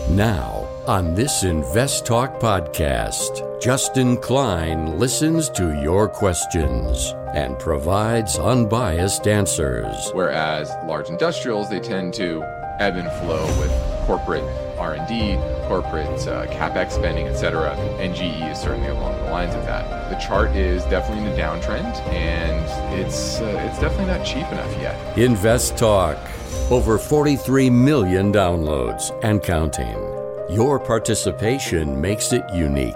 Now, on this Invest Talk podcast, Justin Klein listens to your questions and provides unbiased answers. Whereas large industrials, they tend to ebb and flow with corporate R&D, corporate CapEx spending, etc. And GE is certainly along the lines of that. The chart is definitely in a downtrend, and it's definitely not cheap enough yet. Invest Talk. Over 43 million downloads and counting. Your participation makes it unique.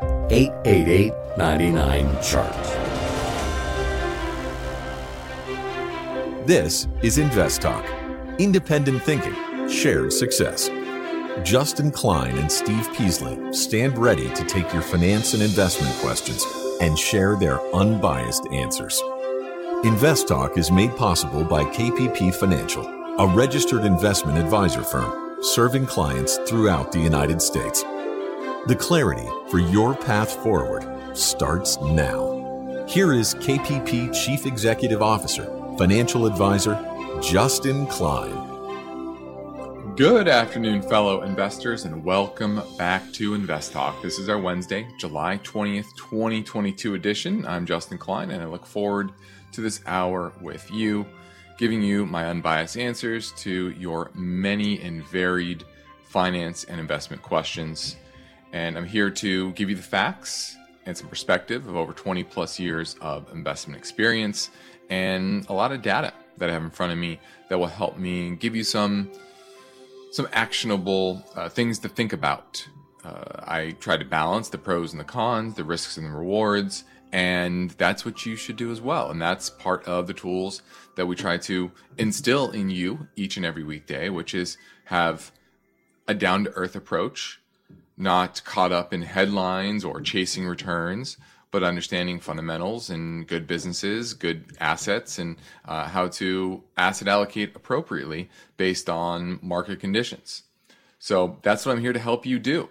888-99-CHART. This is Invest Talk. Independent thinking, shared success. Justin Klein and Steve Peasley stand ready to take your finance and investment questions and share their unbiased answers. Invest Talk is made possible by KPP Financial, a registered investment advisor firm serving clients throughout the United States. The clarity for your path forward starts now. Here is KPP Chief Executive Officer, Financial Advisor, Justin Klein. Good afternoon, fellow investors, and welcome back to Invest Talk. This is our Wednesday, July 20th, 2022 edition. I'm Justin Klein, and I look forward to this hour with you, giving you my unbiased answers to your many and varied finance and investment questions. And I'm here to give you the facts and some perspective of over 20 plus years of investment experience and a lot of data that I have in front of me that will help me give you some actionable things to think about. I try to balance the pros and the cons, the risks and the rewards, and that's what you should do as well. And that's part of the tools that we try to instill in you each and every weekday, which is have a down-to-earth approach, not caught up in headlines or chasing returns, but understanding fundamentals and good businesses, good assets, and how to asset allocate appropriately based on market conditions. So that's what I'm here to help you do.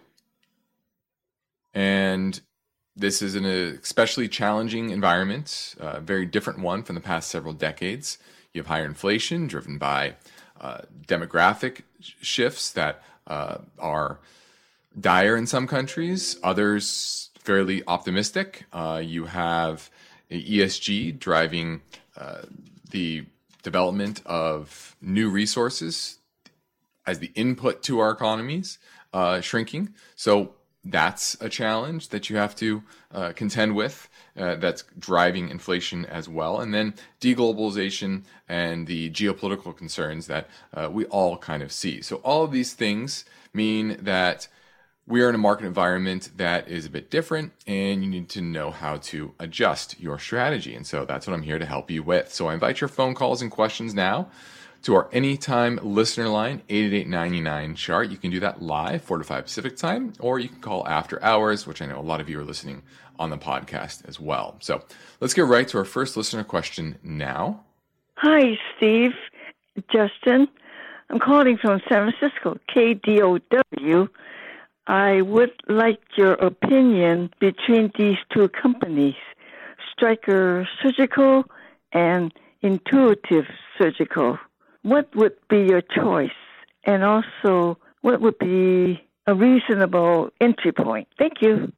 And this is an especially challenging environment, a very different one from the past several decades. You have higher inflation driven by demographic shifts that are dire in some countries, others fairly optimistic. You have ESG driving the development of new resources as the input to our economies shrinking. So that's a challenge that you have to contend with. That's driving inflation as well. And then deglobalization and the geopolitical concerns that we all kind of see. So all of these things mean that we are in a market environment that is a bit different, and you need to know how to adjust your strategy. And so that's what I'm here to help you with. So I invite your phone calls and questions now to our anytime listener line, 888-99-CHART. You can do that live, 4 to 5 Pacific time, or you can call after hours, which I know a lot of you are listening on the podcast as well. So let's get right to our first listener question now. Hi, Steve, Justin. I'm calling from San Francisco, KDOW. I would like your opinion between these two companies, Stryker Surgical and Intuitive Surgical. What would be your choice? And also, what would be a reasonable entry point? Thank you.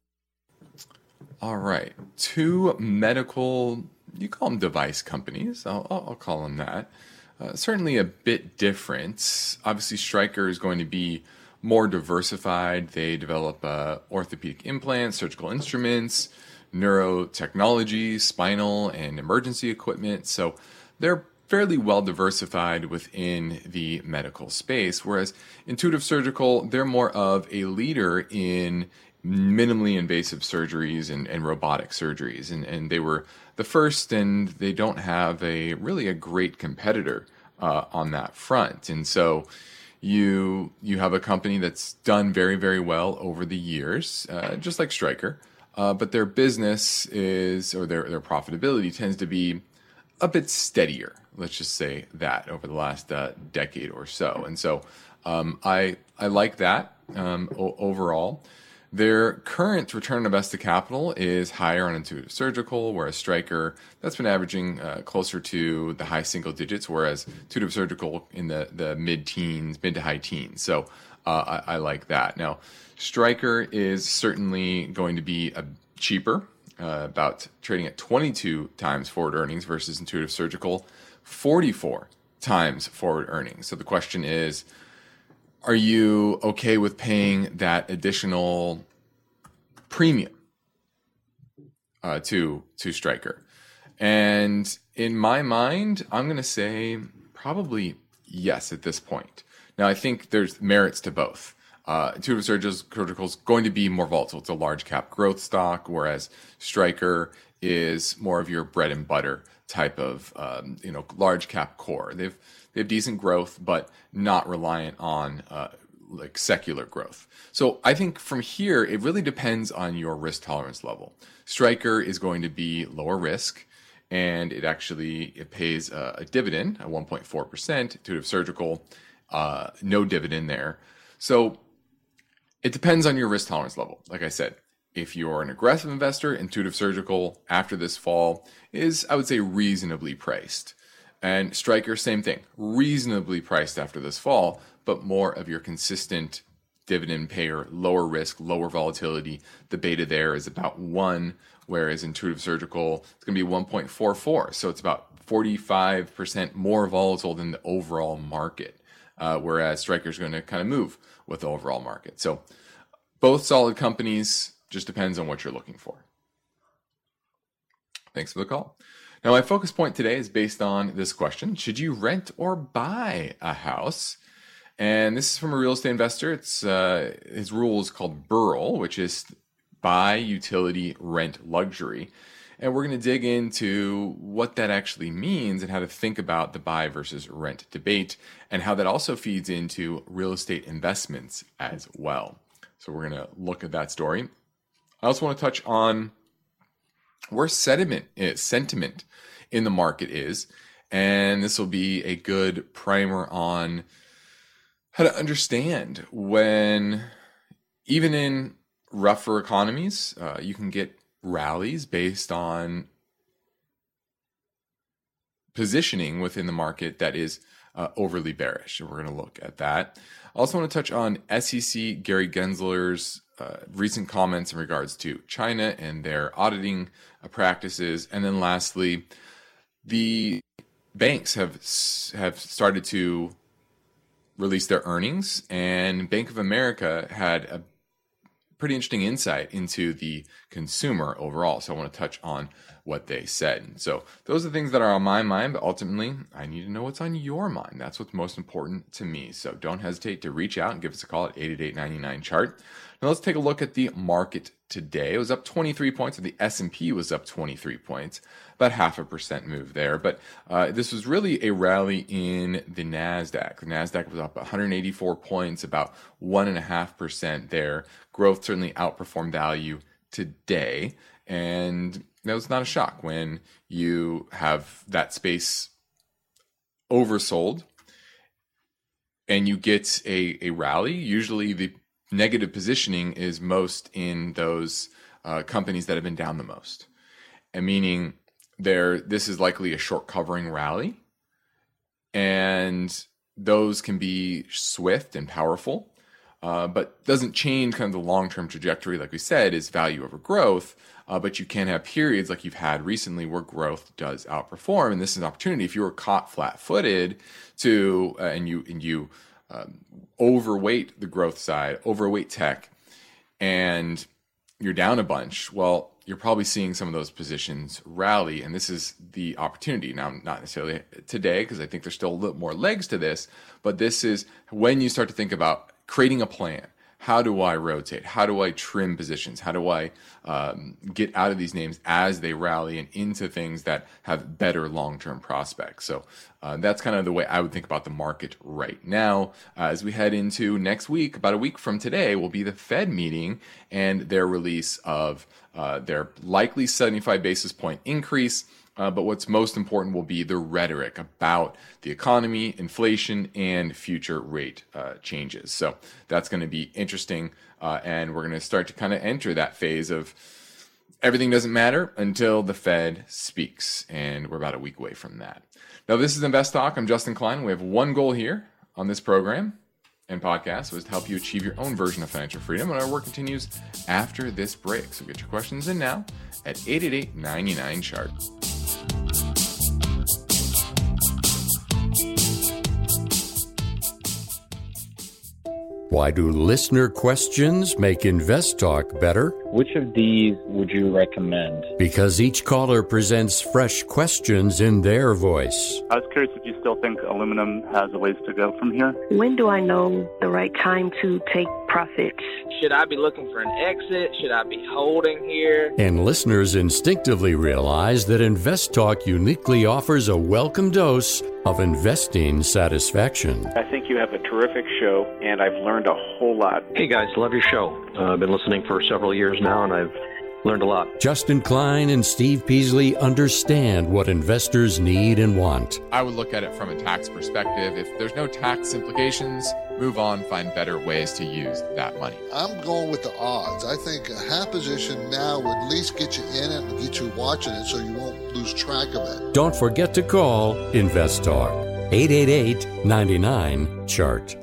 All right. Two medical, you call them device companies. I'll call them that. Certainly a bit different. Obviously, Stryker is going to be more diversified. They develop orthopedic implants, surgical instruments, neurotechnology, spinal and emergency equipment. So they're fairly well diversified within the medical space, whereas Intuitive Surgical, they're more of a leader in minimally invasive surgeries and robotic surgeries. And they were the first, and they don't have a great competitor on that front. And so you have a company that's done very, very well over the years, just like Stryker, but their business their profitability tends to be a bit steadier. Let's just say that over the last decade or so. And so I like that overall. Their current return on invested capital is higher on Intuitive Surgical, whereas Stryker, that's been averaging closer to the high single digits, whereas Intuitive Surgical in the mid-teens, mid to high teens. So I like that. Now, Stryker is certainly going to be cheaper, about trading at 22 times forward earnings versus Intuitive Surgical, 44 times forward earnings. So the question is, are you okay with paying that additional premium to Stryker? And in my mind, I'm going to say probably yes at this point. Now, I think there's merits to both. Intuitive Surgical is going to be more volatile. It's a large cap growth stock, whereas Stryker is more of your bread and butter type of large cap core. They have decent growth, but not reliant on like secular growth. So I think from here, it really depends on your risk tolerance level. Stryker is going to be lower risk, and it pays a dividend at 1.4%. Intuitive Surgical, no dividend there. So it depends on your risk tolerance level. Like I said, if you're an aggressive investor, Intuitive Surgical after this fall is, I would say, reasonably priced. And Stryker, same thing, reasonably priced after this fall, but more of your consistent dividend payer, lower risk, lower volatility. The beta there is about 1, whereas Intuitive Surgical is going to be 1.44. So it's about 45% more volatile than the overall market, whereas Stryker is going to kind of move with the overall market. So both solid companies, just depends on what you're looking for. Thanks for the call. Now, my focus point today is based on this question: should you rent or buy a house? And this is from a real estate investor. It's his rule is called BURL, which is buy, utility, rent, luxury. And we're going to dig into what that actually means and how to think about the buy versus rent debate, and how that also feeds into real estate investments as well. So we're going to look at that story. I also want to touch on where sentiment in the market is, and this will be a good primer on how to understand when, even in rougher economies, you can get rallies based on positioning within the market that is overly bearish. And we're going to look at that. I also want to touch on SEC Gary Gensler's recent comments in regards to China and their auditing practices. And then lastly, the banks have started to release their earnings, and Bank of America had a pretty interesting insight into the consumer overall. So I want to touch on what they said. So those are the things that are on my mind, but ultimately I need to know what's on your mind. That's what's most important to me. So don't hesitate to reach out and give us a call at 888-99-CHART. Now let's take a look at the market today. It was up 23 points, and the S&P was up 23 points, about 0.5% move there. But this was really a rally in the NASDAQ. The NASDAQ was up 184 points, about 1.5% there. Growth certainly outperformed value today, and that was not a shock when you have that space oversold and you get a rally. Usually the negative positioning is most in those companies that have been down the most, and meaning this is likely a short covering rally, and those can be swift and powerful, but doesn't change kind of the long-term trajectory. Like we said, is value over growth, but you can have periods like you've had recently where growth does outperform, and this is an opportunity. If you were caught flat-footed and you overweight the growth side, overweight tech, and you're down a bunch, well, you're probably seeing some of those positions rally, and this is the opportunity. Now, not necessarily today, because I think there's still a little more legs to this, but this is when you start to think about creating a plan. How do I rotate? How do I trim positions? How do I get out of these names as they rally and into things that have better long-term prospects? So that's kind of the way I would think about the market right now. As we head into next week, about a week from today, will be the Fed meeting and their release of their likely 75 basis point increase But what's most important will be the rhetoric about the economy, inflation, and future rate changes. So that's going to be interesting. And we're going to start to kind of enter that phase of everything doesn't matter until the Fed speaks. And we're about a week away from that. Now, this is Invest Talk. I'm Justin Klein. We have one goal here on this program and podcast, was to help you achieve your own version of financial freedom. And our work continues after this break. So get your questions in now at 888-99-CHART. Why do listener questions make Invest Talk better? Which of these would you recommend? Because each caller presents fresh questions in their voice. I was curious if you still think aluminum has a ways to go from here. When do I know the right time to take profits? Should I be looking for an exit? Should I be holding here? And listeners instinctively realize that Invest Talk uniquely offers a welcome dose of investing satisfaction. I think you have a terrific show, and I've learned a whole lot. Hey guys, love your show. I've been listening for several years now, and I've learned a lot. Justin Klein and Steve Peasley understand what investors need and want. I would look at it from a tax perspective. If there's no tax implications, move on, find better ways to use that money. I'm going with the odds. I think a half position now would at least get you in it and get you watching it so you won't lose track of it. Don't forget to call Invest Talk, 888-99-CHART.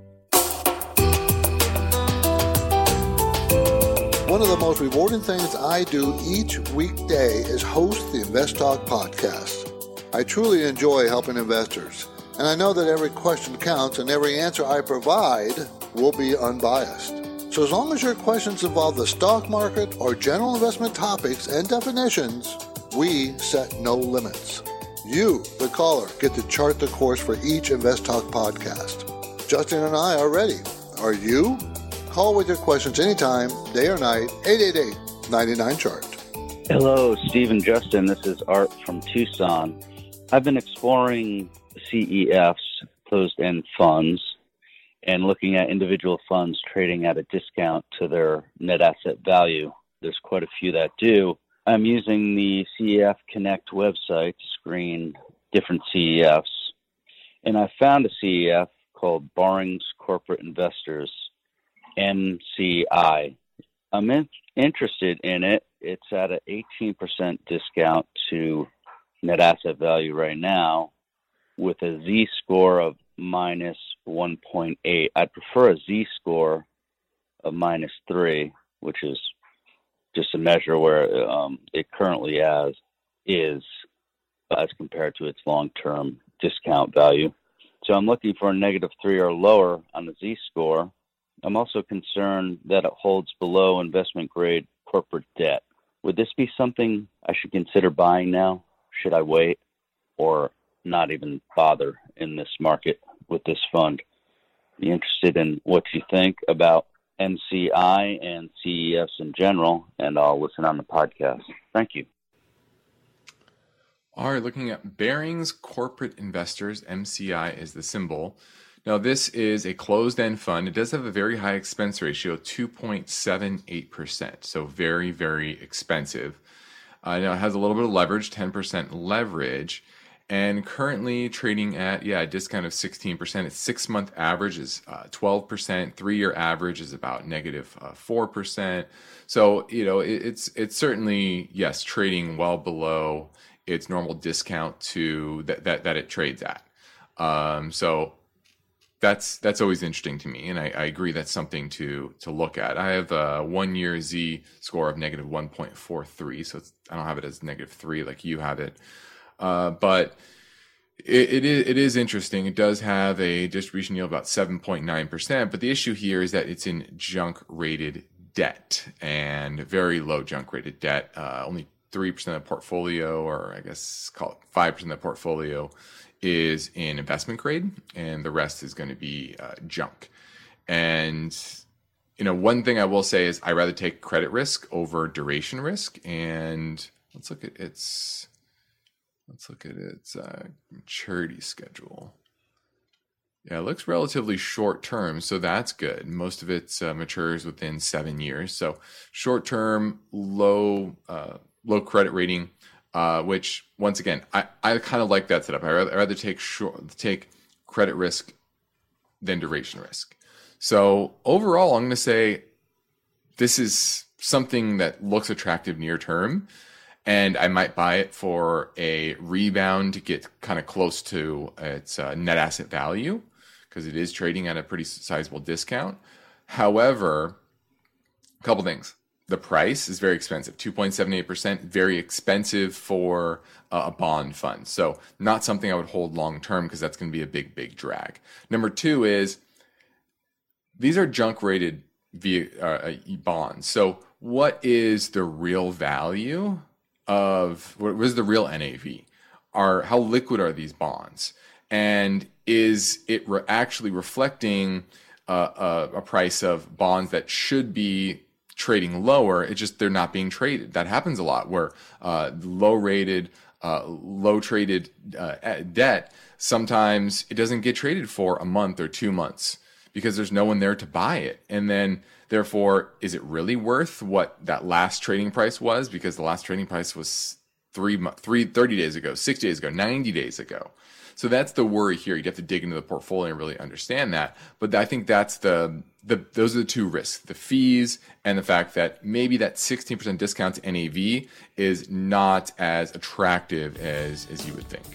One of the most rewarding things I do each weekday is host the Invest Talk podcast. I truly enjoy helping investors, and I know that every question counts and every answer I provide will be unbiased. So as long as your questions involve the stock market or general investment topics and definitions, we set no limits. You, the caller, get to chart the course for each Invest Talk podcast. Justin and I are ready. Are you? Call with your questions anytime, day or night, 888-99-CHART. Hello, Steve and Justin. This is Art from Tucson. I've been exploring CEFs, closed-end funds, and looking at individual funds trading at a discount to their net asset value. There's quite a few that do. I'm using the CEF Connect website to screen different CEFs, and I found a CEF called Barings Corporate Investors, MCI. I'm interested in it. It's at an 18% discount to net asset value right now with a Z-score of minus 1.8. I'd prefer a Z-score of minus 3, which is just a measure where it currently is as compared to its long-term discount value. So I'm looking for a negative 3 or lower on the Z-score. I'm also concerned that it holds below investment-grade corporate debt. Would this be something I should consider buying now? Should I wait or not even bother in this market with this fund? Be interested in what you think about MCI and CEFs in general, and I'll listen on the podcast. Thank you. All right, looking at Barings Corporate Investors, MCI is the symbol. Now, this is a closed-end fund. It does have a very high expense ratio, 2.78%, so very, very expensive. Now, it has a little bit of leverage, 10% leverage, and currently trading at, a discount of 16%. Its 6-month average is 12%. 3-year average is about negative 4%. So, it's certainly, yes, trading well below its normal discount to that it trades at. So that's always interesting to me, and I agree that's something to look at. I have a 1-year Z score of negative 1.43, so I don't have it as negative 3 like you have it. But it is interesting. It does have a distribution yield of about 7.9%, but the issue here is that it's in junk-rated debt, and very low junk-rated debt. Only 3% of the portfolio, or I guess call it 5% of the portfolio, is in investment grade, and the rest is going to be junk. And one thing I will say is I rather take credit risk over duration risk. And let's look at its maturity schedule. Yeah, it looks relatively short term, so that's good. Most of it matures within 7 years. So short term, low credit rating. which once again, I kind of like that setup. I'd rather take credit risk than duration risk. So overall, I'm going to say this is something that looks attractive near term, and I might buy it for a rebound to get kind of close to its net asset value, because it is trading at a pretty sizable discount. However, a couple things. The price is very expensive, 2.78%, very expensive for a bond fund. So not something I would hold long term, because that's going to be a big, big drag. Number two is these are junk rated bonds. So what is the real value of, what is the real NAV? How liquid are these bonds? And is it actually reflecting a price of bonds that should be trading lower? It's just they're not being traded. That happens a lot, where low traded debt, sometimes it doesn't get traded for a month or 2 months because there's no one there to buy it. And then therefore, is it really worth what that last trading price was? Because the last trading price was 30 days ago, 60 days ago, 90 days ago. So that's the worry here. You'd have to dig into the portfolio and really understand that. But I think that's those are the two risks: the fees and the fact that maybe that 16% discount to NAV is not as attractive as you would think.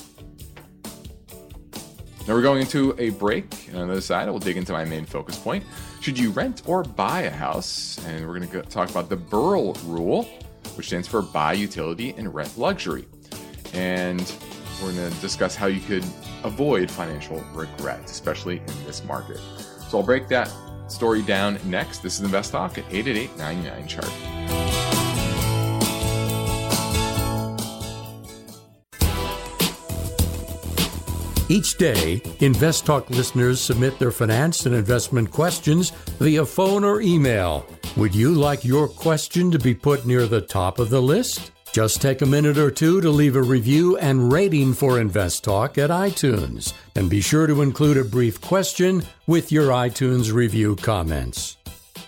Now we're going into a break, and on the other side, we'll dig into my main focus point. Should you rent or buy a house? And we're going to talk about the Burrell Rule, which stands for buy utility and rent luxury. And we're going to discuss how you could avoid financial regret, especially in this market. So I'll break that story down next. This is Invest Talk at 888-99-CHART. Each day, Invest Talk listeners submit their finance and investment questions via phone or email. Would you like your question to be put near the top of the list? Just take a minute or two to leave a review and rating for Invest Talk at iTunes. And be sure to include a brief question with your iTunes review comments.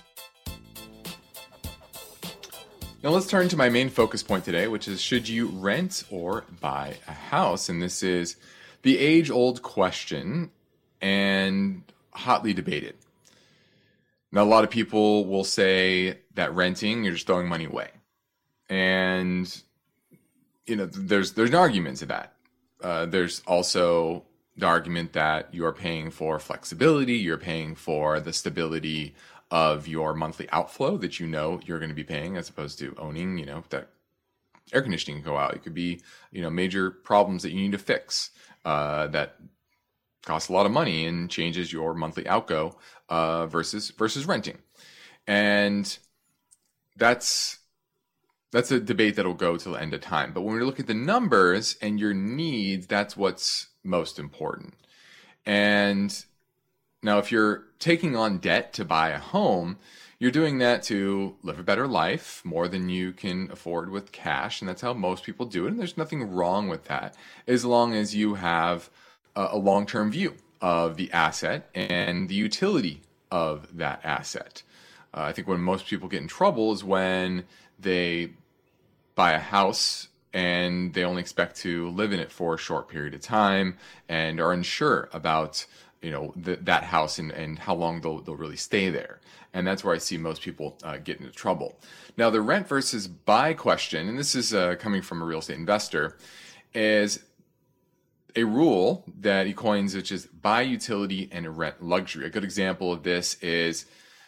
Now let's turn to my main focus point today, which is, should you rent or buy a house? And this is the age-old question and hotly debated. Now, a lot of people will say that renting, you're just throwing money away. And, there's an argument to that. There's also the argument that you are paying for flexibility, you're paying for the stability of your monthly outflow that you're going to be paying, as opposed to owning, that air conditioning can go out. It could be, major problems that you need to fix that cost a lot of money and changes your monthly outgo versus renting. And that's a debate that'll go till the end of time. But when we look at the numbers and your needs, that's what's most important. And now, if you're taking on debt to buy a home, you're doing that to live a better life, more than you can afford with cash. And that's how most people do it. And there's nothing wrong with that, as long as you have a long-term view of the asset and the utility of that asset. I think when most people get in trouble is when they buy a house and they only expect to live in it for a short period of time and are unsure about that house and how long they'll really stay there. And that's where I see most people get into trouble. Now, the rent versus buy question, and this is coming from a real estate investor, is a rule that he coins, which is buy utility and rent luxury. A good example of this is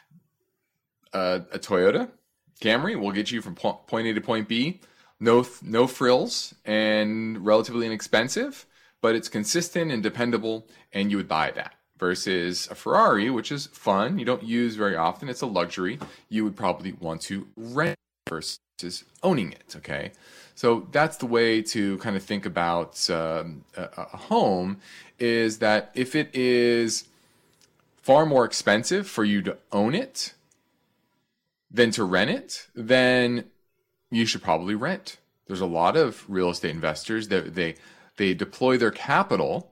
a Toyota Camry will get you from point A to point B, no frills, and relatively inexpensive, but it's consistent and dependable, and you would buy that. Versus a Ferrari, which is fun, you don't use very often, it's a luxury, you would probably want to rent versus owning it, okay? So that's the way to kind of think about a home, is that if it is far more expensive for you to own it than to rent it, then you should probably rent. There's a lot of real estate investors that they deploy their capital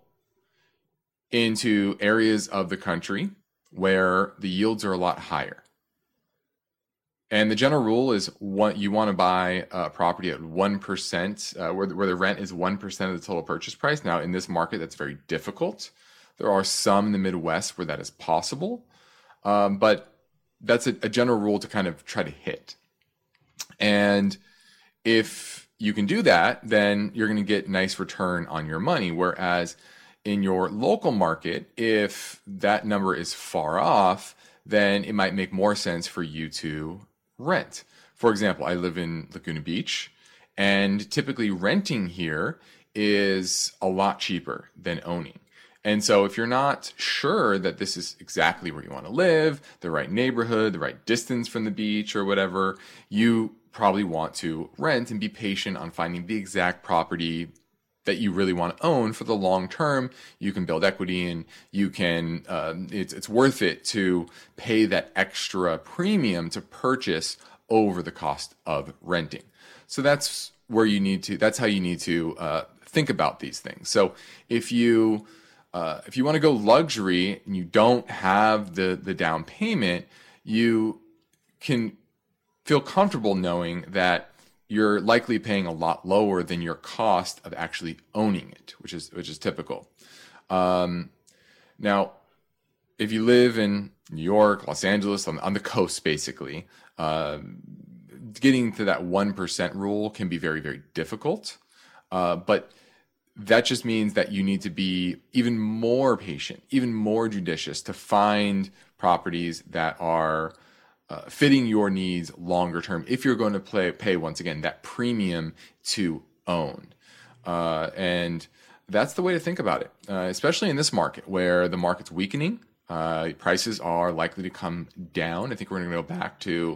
into areas of the country where the yields are a lot higher. And the general rule is you want to buy a property at 1%, where the rent is 1% of the total purchase price. Now, in this market, that's very difficult. There are some in the Midwest where that is possible, but that's a general rule to kind of try to hit. And if you can do that, then you're going to get nice return on your money. Whereas in your local market, if that number is far off, then it might make more sense for you to rent. For example, I live in Laguna Beach, and typically renting here is a lot cheaper than owning. And so if you're not sure that this is exactly where you want to live, the right neighborhood, the right distance from the beach or whatever, you probably want to rent and be patient on finding the exact property that you really want to own for the long term. You can build equity, and you can, it's worth it to pay that extra premium to purchase over the cost of renting. So that's how you need to think about these things. So if you want to go luxury and you don't have the down payment, you can feel comfortable knowing that you're likely paying a lot lower than your cost of actually owning it, which is typical. Now, if you live in New York, Los Angeles, on the coast, basically, getting to that 1% rule can be very, very difficult. But that just means that you need to be even more patient, even more judicious to find properties that are fitting your needs longer term, if you're going to pay once again that premium to own. And that's the way to think about it, especially in this market where the market's weakening. Prices are likely to come down. I think we're going to go back to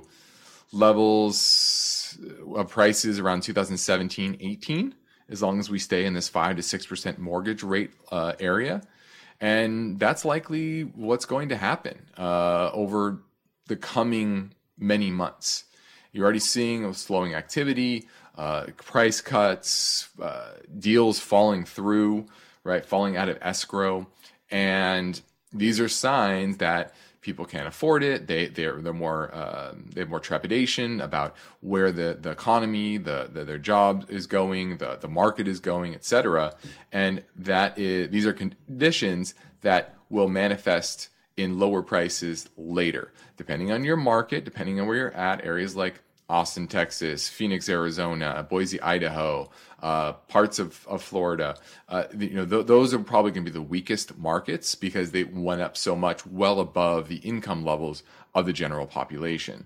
levels of prices around 2017-18, as long as we stay in this 5 to 6% mortgage rate area. And that's likely what's going to happen over the coming many months. You're already seeing a slowing activity, price cuts, deals falling through, right, falling out of escrow. And these are signs that people can't afford it. They have more trepidation about where the economy, their job is going, the market is going, etc. And these are conditions that will manifest in lower prices later, depending on your market, depending on where you're at. Areas like Austin, Texas, Phoenix, Arizona, Boise, Idaho, parts of Florida, those are probably going to be the weakest markets because they went up so much, well above the income levels of the general population.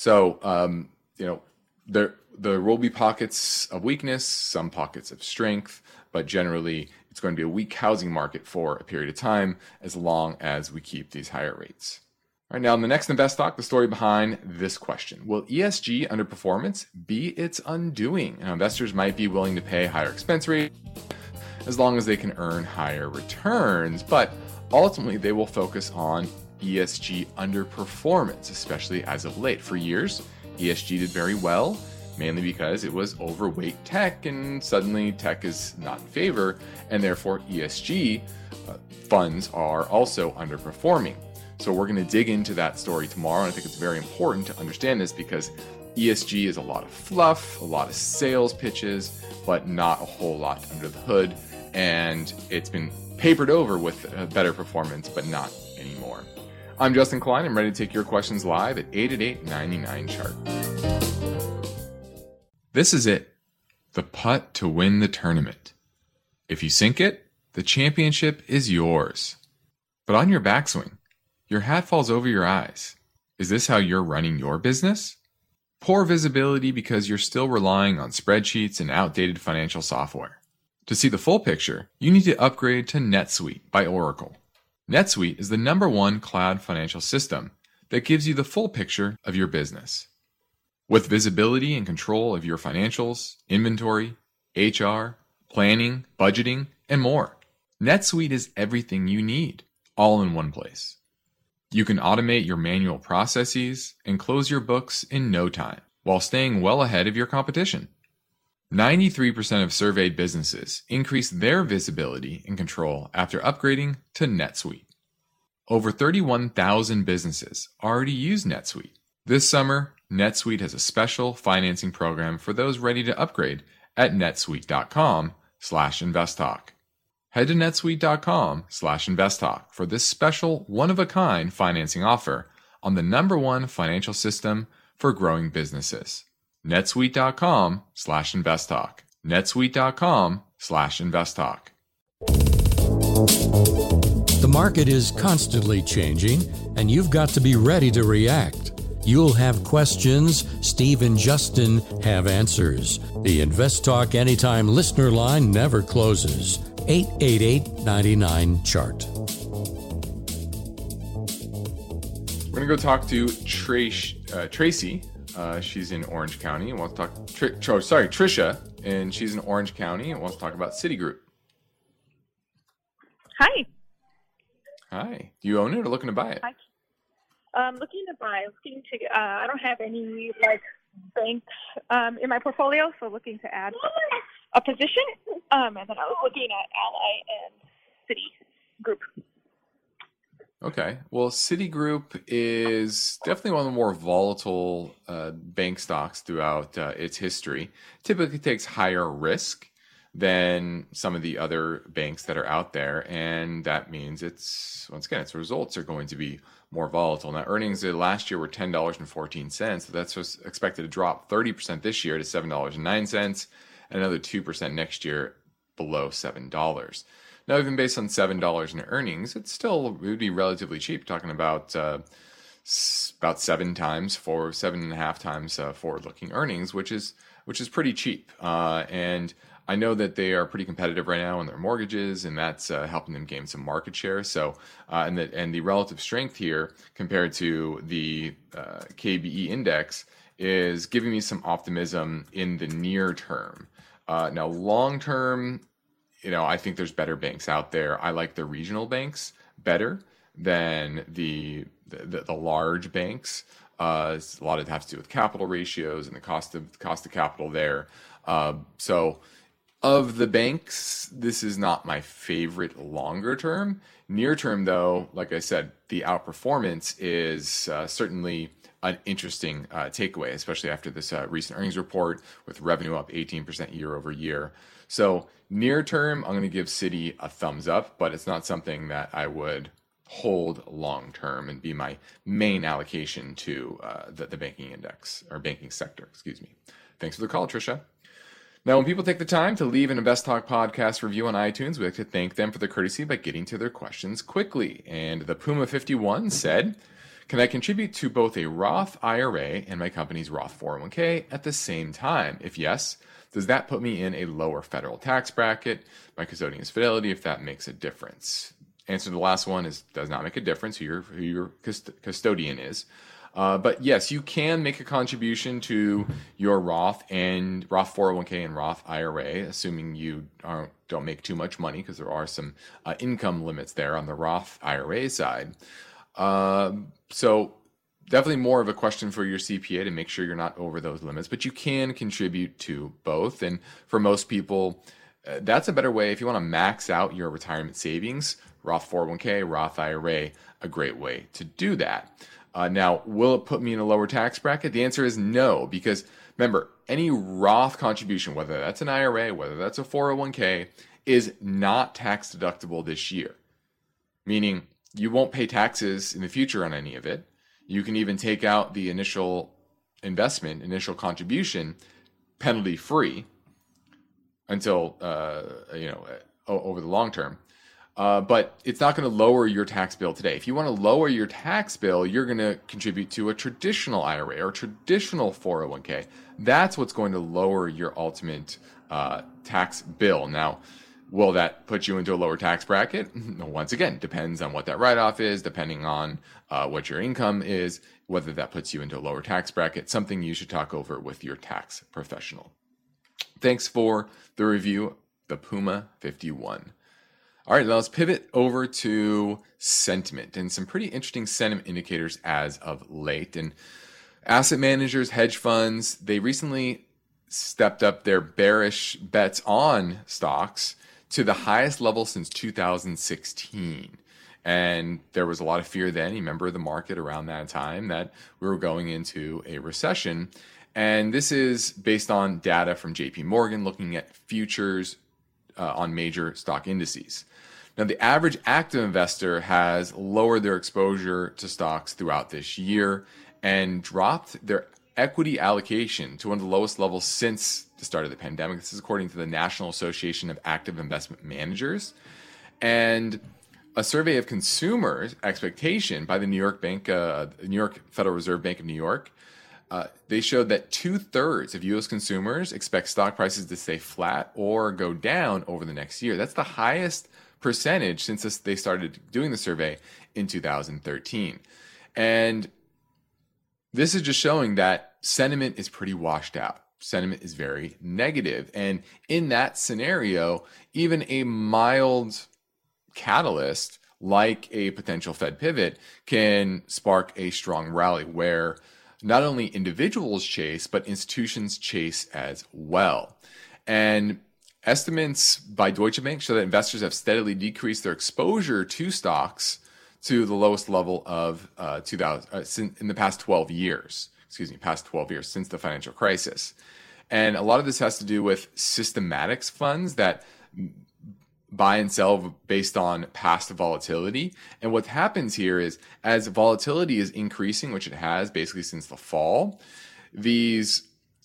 So, there will be pockets of weakness, some pockets of strength, but generally it's going to be a weak housing market for a period of time as long as we keep these higher rates. All right, now in the next Invest Talk, the story behind this question: will ESG underperformance be its undoing? Now, investors might be willing to pay higher expense rates as long as they can earn higher returns, but ultimately they will focus on ESG underperformance, especially as of late. For years, ESG did very well, mainly because it was overweight tech, and suddenly tech is not in favor, and therefore ESG funds are also underperforming. So we're going to dig into that story tomorrow, and I think it's very important to understand this because ESG is a lot of fluff, a lot of sales pitches, but not a whole lot under the hood, and it's been papered over with better performance, but not anymore. I'm Justin Klein. I'm ready to take your questions live at 888-99-CHART. This is it, the putt to win the tournament. If you sink it, the championship is yours. But on your backswing, your hat falls over your eyes. Is this how you're running your business? Poor visibility because you're still relying on spreadsheets and outdated financial software. To see the full picture, you need to upgrade to NetSuite by Oracle. NetSuite is the #1 cloud financial system that gives you the full picture of your business. With visibility and control of your financials, inventory, HR, planning, budgeting, and more. NetSuite is everything you need, all in one place. You can automate your manual processes and close your books in no time, while staying well ahead of your competition. 93% of surveyed businesses increase their visibility and control after upgrading to NetSuite. Over 31,000 businesses already use NetSuite. This summer, NetSuite has a special financing program for those ready to upgrade at netsuite.com/investtalk. Head to netsuite.com/investtalk for this special one-of-a-kind financing offer on the #1 financial system for growing businesses. netsuite.com/investtalk. netsuite.com/investtalk. The market is constantly changing, and you've got to be ready to react. You'll have questions. Steve and Justin have answers. The InvestTalk Anytime listener line never closes. 888-99-CHART. We're going to go talk to Tracy. She's in Orange County and wants to talk. Trisha, and she's in Orange County and wants to talk about Citigroup. Hi. Hi. Do you own it or looking to buy it? Looking to buy. I don't have any banks in my portfolio, so looking to add a position. And then I was looking at Ally and Citigroup. Okay. Well, Citigroup is definitely one of the more volatile bank stocks throughout its history. Typically takes higher risk than some of the other banks that are out there, and that means its results are going to be more volatile. Now, earnings last year were $10.14, so that's expected to drop 30% this year to $7.09, and another 2% next year below $7. Now, even based on $7 in earnings, it would be relatively cheap. Talking about 7.5 times forward-looking earnings, which is pretty cheap. And I know that they are pretty competitive right now in their mortgages, and that's helping them gain some market share. So, and the relative strength here compared to the KBE index is giving me some optimism in the near term. Now, long term, I think there's better banks out there. I like the regional banks better than the large banks. A lot of it has to do with capital ratios and the cost of capital there. So of the banks, this is not my favorite longer term. Near term, though, like I said, the outperformance is certainly an interesting takeaway, especially after this recent earnings report with revenue up 18% year over year. So near term, I'm going to give Citi a thumbs up, but it's not something that I would hold long term and be my main allocation to the banking index or banking sector. Excuse me. Thanks for the call, Trisha. Now, when people take the time to leave an InvestTalk podcast review on iTunes, we like to thank them for their courtesy by getting to their questions quickly. And the Puma 51 said, can I contribute to both a Roth IRA and my company's Roth 401k at the same time? If yes, does that put me in a lower federal tax bracket? My custodian is Fidelity, if that makes a difference. Answer to the last one does not make a difference who your custodian is. But yes, you can make a contribution to your Roth 401k and Roth IRA, assuming you don't make too much money, because there are some income limits there on the Roth IRA side. So definitely more of a question for your CPA to make sure you're not over those limits, but you can contribute to both. And for most people, that's a better way. If you want to max out your retirement savings, Roth 401k, Roth IRA, a great way to do that. Now, will it put me in a lower tax bracket? The answer is no, because remember, any Roth contribution, whether that's an IRA, whether that's a 401k, is not tax deductible this year. Meaning you won't pay taxes in the future on any of it. You can even take out the initial investment, initial contribution, penalty free until, over the long term. But it's not going to lower your tax bill today. If you want to lower your tax bill, you're going to contribute to a traditional IRA or traditional 401k. That's what's going to lower your ultimate tax bill. Now, will that put you into a lower tax bracket? Once again, depends on what that write-off is, depending on what your income is, whether that puts you into a lower tax bracket, something you should talk over with your tax professional. Thanks for the review, the Puma 51. All right, now let's pivot over to sentiment and some pretty interesting sentiment indicators as of late. And asset managers, hedge funds, they recently stepped up their bearish bets on stocks to the highest level since 2016. And there was a lot of fear then, you remember the market around that time, that we were going into a recession. And this is based on data from JP Morgan looking at futures on major stock indices. Now, the average active investor has lowered their exposure to stocks throughout this year and dropped their equity allocation to one of the lowest levels since the start of the pandemic. This is according to the National Association of Active Investment Managers. And a survey of consumers' expectation by the New York Federal Reserve Bank of New York, they showed that 2/3 of U.S. consumers expect stock prices to stay flat or go down over the next year. That's the highest percentage since they started doing the survey in 2013. And this is just showing that sentiment is pretty washed out. Sentiment is very negative. And in that scenario, even a mild catalyst like a potential Fed pivot can spark a strong rally where not only individuals chase, but institutions chase as well. And estimates by Deutsche Bank show that investors have steadily decreased their exposure to stocks to the lowest level of in the past 12 years. Past 12 years since the financial crisis. And a lot of this has to do with systematics funds that buy and sell based on past volatility. And what happens here is as volatility is increasing, which it has basically since the fall, these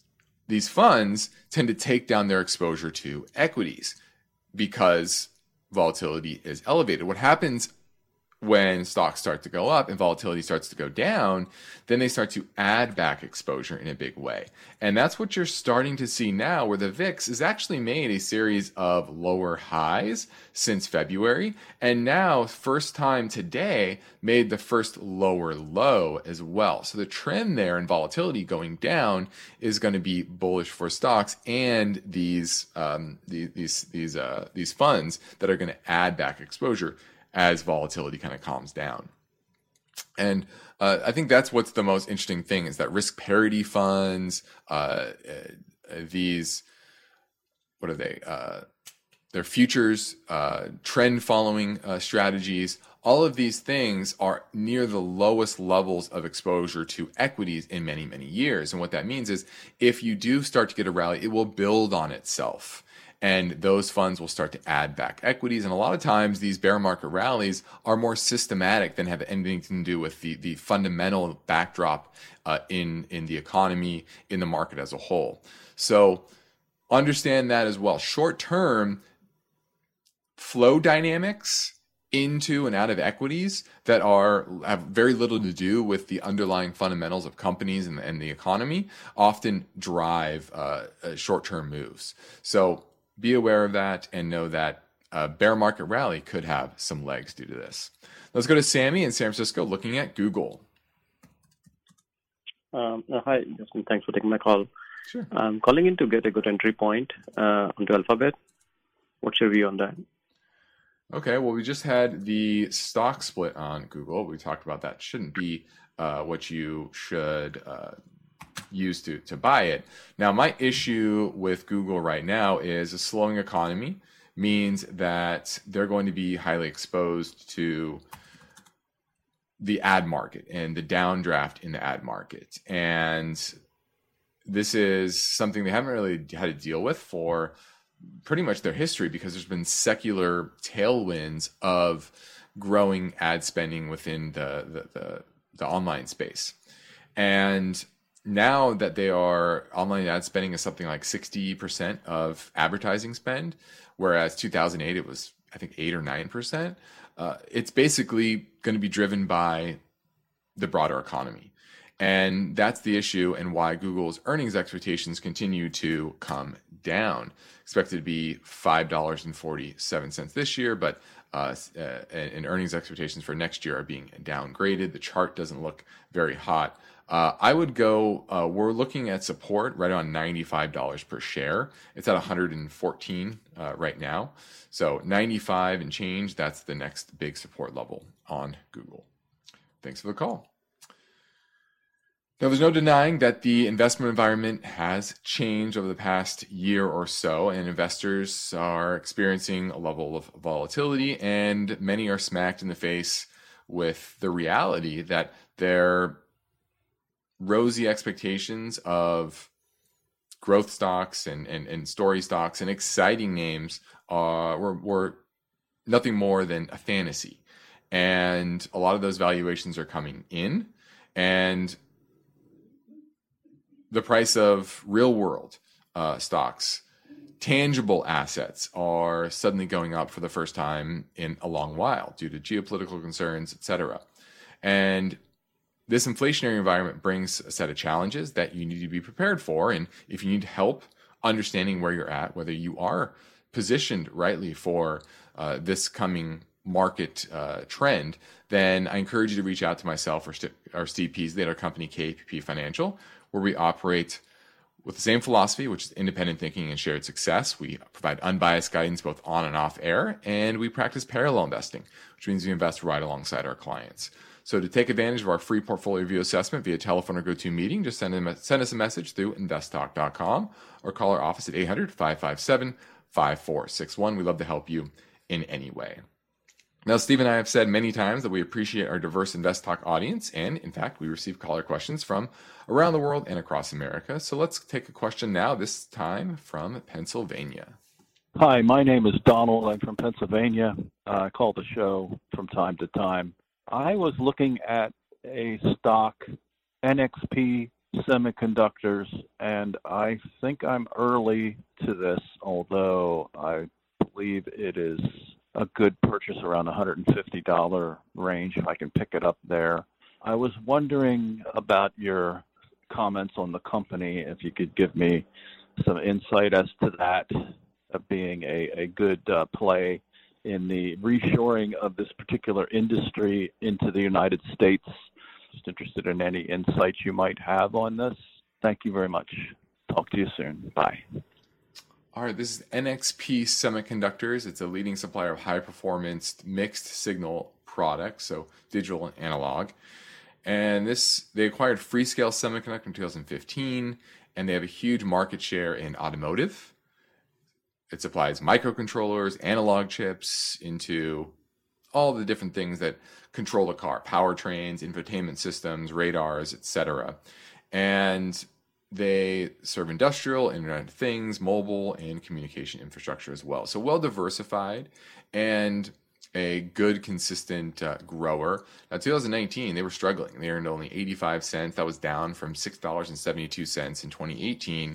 funds tend to take down their exposure to equities because volatility is elevated. What happens when stocks start to go up and volatility starts to go down, then they start to add back exposure in a big way. And that's what you're starting to see now, where the VIX has actually made a series of lower highs since February. And now, first time today, made the first lower low as well. So the trend there in volatility going down is going to be bullish for stocks and these funds that are going to add back exposure as volatility kind of calms down. And I think that's what's the most interesting thing is that risk parity funds, these, what are they? They're futures, trend following strategies. All of these things are near the lowest levels of exposure to equities in many, many years. And what that means is if you do start to get a rally, it will build on itself. And those funds will start to add back equities. And a lot of times these bear market rallies are more systematic than have anything to do with the fundamental backdrop in the economy, in the market as a whole. So understand that as well. Short term flow dynamics into and out of equities that have very little to do with the underlying fundamentals of companies and the economy often drive short-term moves. So be aware of that and know that a bear market rally could have some legs due to this. Let's go to Sammy in San Francisco looking at Google. Hi, Justin. Thanks for taking my call. Sure. I'm calling in to get a good entry point onto Alphabet. What's your view on that? Okay, well, we just had the stock split on Google. We talked about that. Shouldn't be what you should use to buy it. Now, my issue with Google right now is a slowing economy means that they're going to be highly exposed to the ad market and the downdraft in the ad market. And this is something they haven't really had to deal with for pretty much their history because there's been secular tailwinds of growing ad spending within the online space. And now that online ad spending is something like 60% of advertising spend, whereas 2008 it was, I think, 8 or 9%. It's basically going to be driven by the broader economy. And that's the issue and why Google's earnings expectations continue to come down. Expected to be $5.47 this year, but and earnings expectations for next year are being downgraded. The chart doesn't look very hot. I would go, we're looking at support right around $95 per share. It's at 114 right now. So 95 and change, that's the next big support level on Google. Thanks for the call. Now, there's no denying that the investment environment has changed over the past year or so, and investors are experiencing a level of volatility, and many are smacked in the face with the reality that their rosy expectations of growth stocks and story stocks and exciting names were nothing more than a fantasy. And a lot of those valuations are coming in, and the price of real world stocks, tangible assets, are suddenly going up for the first time in a long while due to geopolitical concerns, etc. And this inflationary environment brings a set of challenges that you need to be prepared for. And if you need help understanding where you're at, whether you are positioned rightly for this coming market trend, then I encourage you to reach out to myself or Steve Peasley at our company, KPP Financial, where we operate with the same philosophy, which is independent thinking and shared success. We provide unbiased guidance both on and off air, and we practice parallel investing, which means we invest right alongside our clients. So to take advantage of our free portfolio review assessment via telephone or GoToMeeting, just send us a message through investtalk.com or call our office at 800-557-5461. We'd love to help you in any way. Now, Steve and I have said many times that we appreciate our diverse InvestTalk audience, and in fact, we receive caller questions from around the world and across America. So let's take a question now, this time from Pennsylvania. Hi, my name is Donald. I'm from Pennsylvania. I call the show from time to time. I was looking at a stock, NXP Semiconductors, and I think I'm early to this, although I believe it is a good purchase around $150 range if I can pick it up there. I was wondering about your comments on the company, if you could give me some insight as to that being a good play in the reshoring of this particular industry into the United States. Just interested in any insights you might have on this. Thank you very much. Talk to you soon. Bye. All right, this is NXP Semiconductors. It's a leading supplier of high-performance mixed signal products, so digital and analog. And they acquired Freescale Semiconductor in 2015, and they have a huge market share in automotive. It supplies microcontrollers, analog chips into all the different things that control a car, powertrains, infotainment systems, radars, etc. And they serve industrial, Internet of Things, mobile, and communication infrastructure as well. So well diversified and a good, consistent grower. Now, 2019, they were struggling. They earned only 85 cents. That was down from $6.72 in 2018.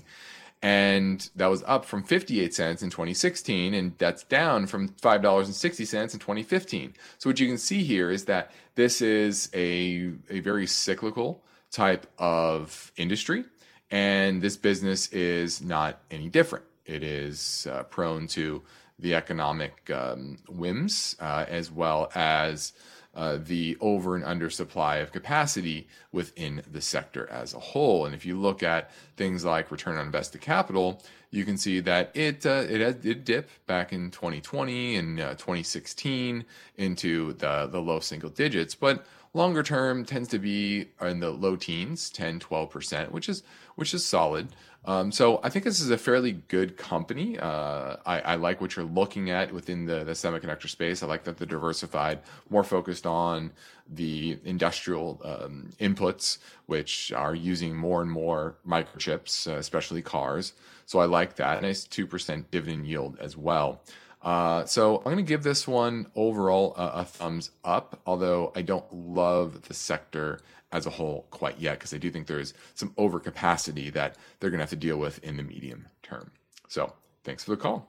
And that was up from 58 cents in 2016. And that's down from $5.60 in 2015. So what you can see here is that this is a very cyclical type of industry. And this business is not any different. It is prone to the economic whims as well as the over and under supply of capacity within the sector as a whole. And if you look at things like return on invested capital, you can see that it did dip back in 2020 and 2016 into the low single digits, but longer term tends to be in the low teens, 10-12%, which is solid. So I think this is a fairly good company. I like what you're looking at within the semiconductor space. I like that they're diversified, more focused on the industrial inputs, which are using more and more microchips, especially cars. So I like that. Nice 2% dividend yield as well. So I'm going to give this one overall a thumbs up, although I don't love the sector as a whole quite yet, because I do think there's some overcapacity that they're going to have to deal with in the medium term. So thanks for the call.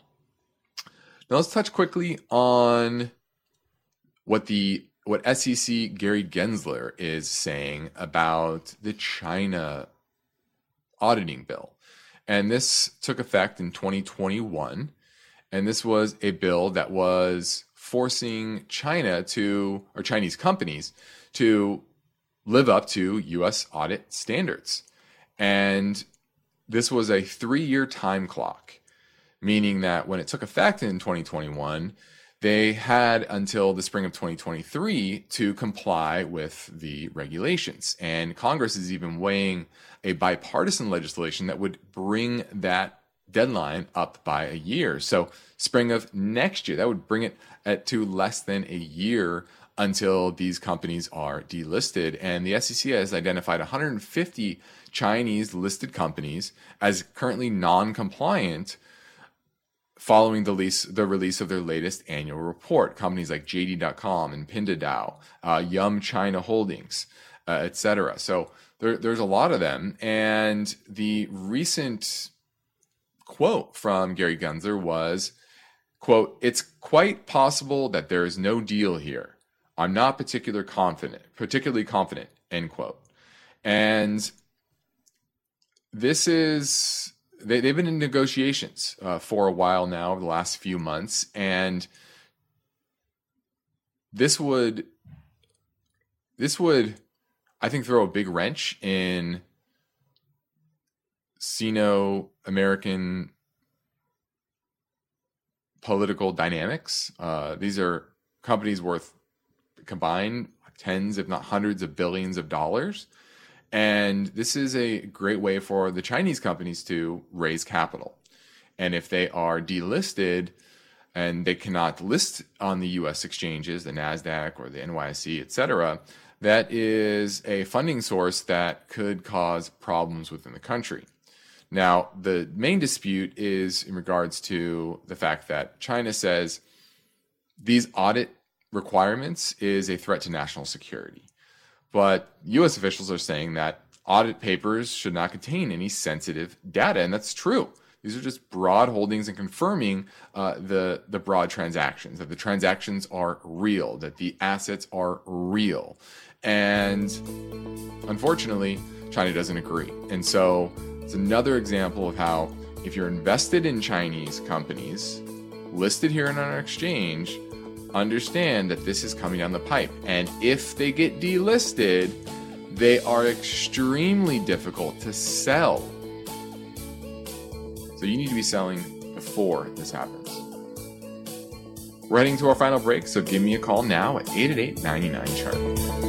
Now let's touch quickly on what SEC Gary Gensler is saying about the China auditing bill. And this took effect in 2021. And this was a bill that was forcing Chinese companies to live up to U.S. audit standards. And this was a 3-year time clock, meaning that when it took effect in 2021, they had until the spring of 2023 to comply with the regulations. And Congress is even weighing a bipartisan legislation that would bring that deadline up by a year. So spring of next year, that would bring it to less than a year until these companies are delisted. And the SEC has identified 150 Chinese listed companies as currently non-compliant following the release of their latest annual report. Companies like JD.com and Pinduoduo, Yum China Holdings, etc. So there's a lot of them. And the recent quote from Gary Gensler was, quote, "It's quite possible that there is no deal here. I'm not particularly confident, end quote." And this is, they've been in negotiations for a while now, over the last few months, and this would, I think, throw a big wrench in Sino-American political dynamics. These are companies worth combined tens, if not hundreds of billions of dollars. And this is a great way for the Chinese companies to raise capital. And if they are delisted and they cannot list on the US exchanges, the NASDAQ or the NYSE, etc., that is a funding source that could cause problems within the country. Now, the main dispute is in regards to the fact that China says these audit requirements is a threat to national security. But U.S. officials are saying that audit papers should not contain any sensitive data, and that's true. These are just broad holdings and confirming the broad transactions, that the transactions are real, that the assets are real. And unfortunately, China doesn't agree. And so it's another example of how if you're invested in Chinese companies listed here on our exchange, understand that this is coming down the pipe. And if they get delisted, they are extremely difficult to sell. So you need to be selling before this happens. We're heading to our final break, so give me a call now at 888-99-CHART.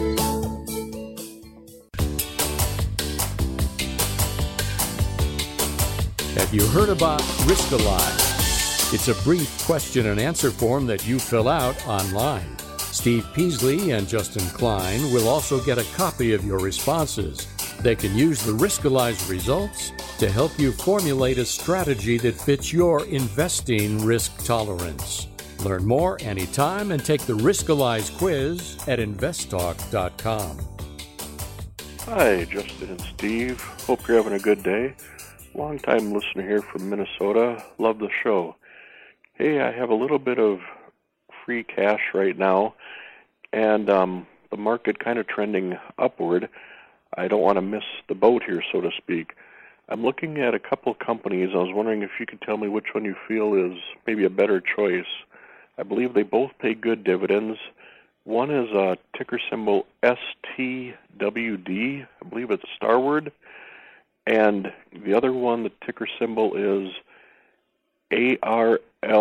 Have you heard about Riskalyze? It's a brief question and answer form that you fill out online. Steve Peasley and Justin Klein will also get a copy of your responses. They can use the Riskalyze results to help you formulate a strategy that fits your investing risk tolerance. Learn more anytime and take the Riskalyze quiz at investtalk.com. Hi, Justin and Steve. Hope you're having a good day. Long-time listener here from Minnesota. Love the show. Hey, I have a little bit of free cash right now, and the market kind of trending upward. I don't want to miss the boat here, so to speak. I'm looking at a couple of companies. I was wondering if you could tell me which one you feel is maybe a better choice. I believe they both pay good dividends. One is a ticker symbol STWD. I believe it's Starward. And the other one, the ticker symbol is ARLP.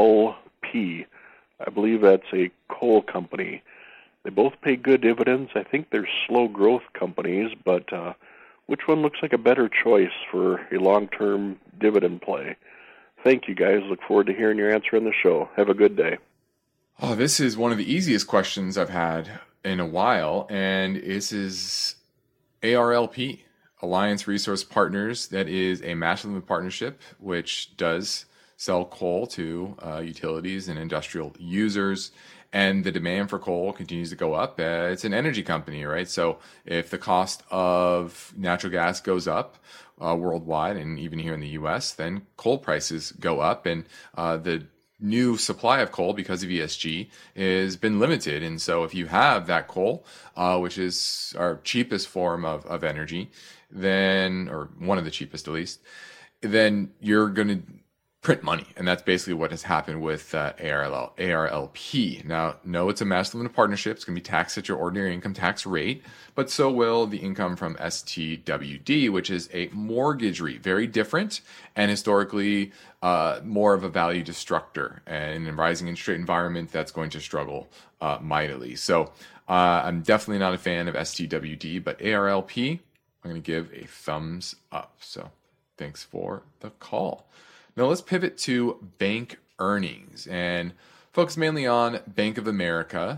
I believe that's a coal company. They both pay good dividends. I think they're slow growth companies, but which one looks like a better choice for a long-term dividend play? Thank you, guys. Look forward to hearing your answer on the show. Have a good day. Oh, this is one of the easiest questions I've had in a while, and this is ARLP, Alliance Resource Partners. That is a master limited partnership which does sell coal to utilities and industrial users, and the demand for coal continues to go up. It's an energy company, right? So if the cost of natural gas goes up worldwide and even here in the U.S., then coal prices go up, and the new supply of coal because of ESG has been limited. And so if you have that coal, which is our cheapest form of energy, then, or one of the cheapest at least, then you're going to print money. And that's basically what has happened with ARLP. Now, no, it's a master limited partnership. It's going to be taxed at your ordinary income tax rate, but so will the income from STWD, which is a mortgage REIT. Very different and historically more of a value destructor. And in a rising interest rate environment, that's going to struggle mightily. So I'm definitely not a fan of STWD, but ARLP, I'm going to give a thumbs up. So thanks for the call. Now let's pivot to bank earnings and focus mainly on Bank of America.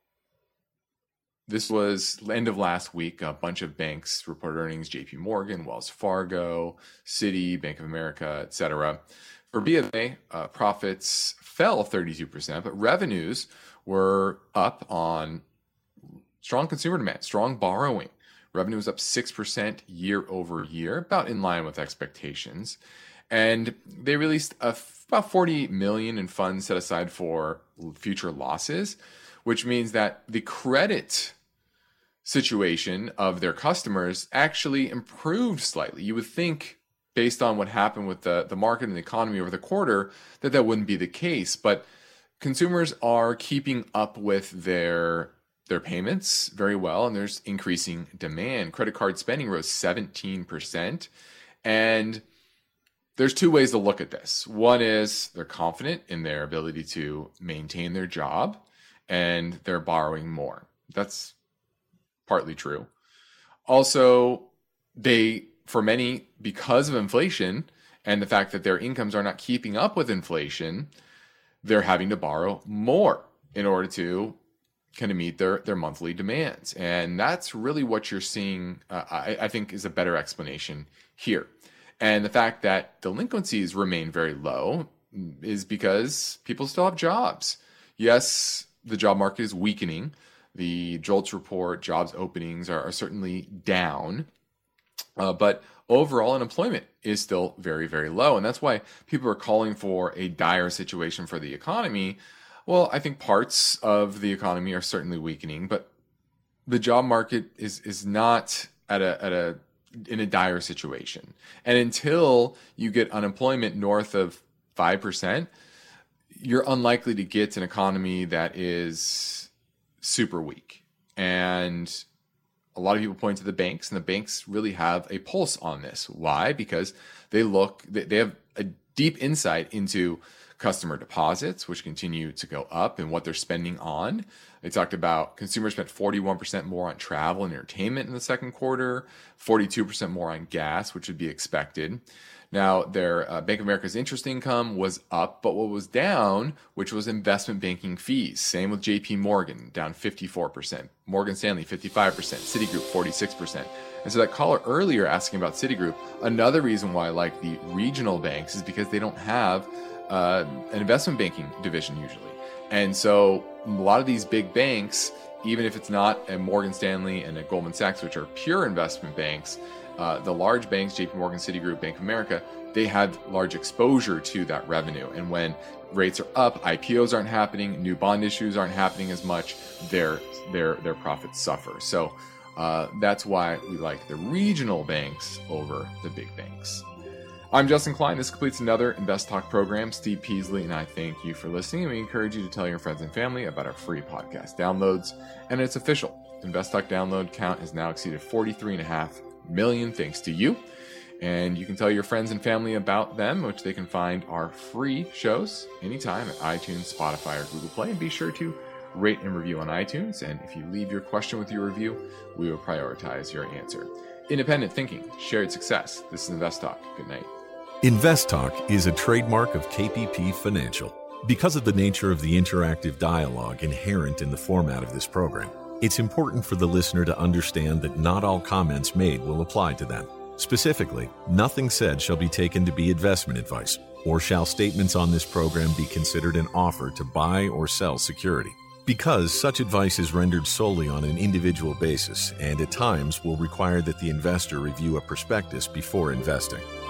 This was end of last week. A bunch of banks reported earnings: JP Morgan, Wells Fargo, Citi, Bank of America, etc. For BofA, profits fell 32%, but revenues were up on strong consumer demand, strong borrowing. Revenue was up 6% year over year, about in line with expectations. And they released about $40 million in funds set aside for future losses, which means that the credit situation of their customers actually improved slightly. You would think, based on what happened with the market and the economy over the quarter, that wouldn't be the case. But consumers are keeping up with their payments very well, and there's increasing demand. Credit card spending rose 17%. And there's two ways to look at this. One is they're confident in their ability to maintain their job, and they're borrowing more. That's partly true. Also, for many, because of inflation and the fact that their incomes are not keeping up with inflation, they're having to borrow more in order to kind of meet their monthly demands. And that's really what you're seeing, I think, is a better explanation here. And the fact that delinquencies remain very low is because people still have jobs. Yes, the job market is weakening. The JOLTS report, jobs openings are certainly down. But overall unemployment is still very, very low. And that's why people are calling for a dire situation for the economy. Well, I think parts of the economy are certainly weakening, but the job market is not in a dire situation. And until you get unemployment north of 5%, you're unlikely to get an economy that is super weak. And a lot of people point to the banks, and the banks really have a pulse on this. Why? Because they have a deep insight into customer deposits, which continue to go up, and what they're spending on. They talked about consumers spent 41% more on travel and entertainment in the second quarter, 42% more on gas, which would be expected. Now, their Bank of America's interest income was up, but what was down, which was investment banking fees. Same with JP Morgan, down 54%. Morgan Stanley, 55%. Citigroup, 46%. And so that caller earlier asking about Citigroup, another reason why I like the regional banks is because they don't have an investment banking division usually. And so a lot of these big banks, even if it's not a Morgan Stanley and a Goldman Sachs, which are pure investment banks, the large banks, JP Morgan, Citigroup, Bank of America, they had large exposure to that revenue. And when rates are up, IPOs aren't happening, new bond issues aren't happening as much, their profits suffer. So that's why we like the regional banks over the big banks. I'm Justin Klein. This completes another Invest Talk program. Steve Peasley and I thank you for listening, and we encourage you to tell your friends and family about our free podcast downloads. And it's official. Invest Talk download count has now exceeded 43.5 million thanks to you. And you can tell your friends and family about them, which they can find our free shows anytime at iTunes, Spotify, or Google Play. And be sure to rate and review on iTunes. And if you leave your question with your review, we will prioritize your answer. Independent thinking, shared success. This is Invest Talk. Good night. Invest Talk is a trademark of KPP Financial. Because of the nature of the interactive dialogue inherent in the format of this program, it's important for the listener to understand that not all comments made will apply to them. Specifically, nothing said shall be taken to be investment advice, or shall statements on this program be considered an offer to buy or sell security. Because such advice is rendered solely on an individual basis and at times will require that the investor review a prospectus before investing.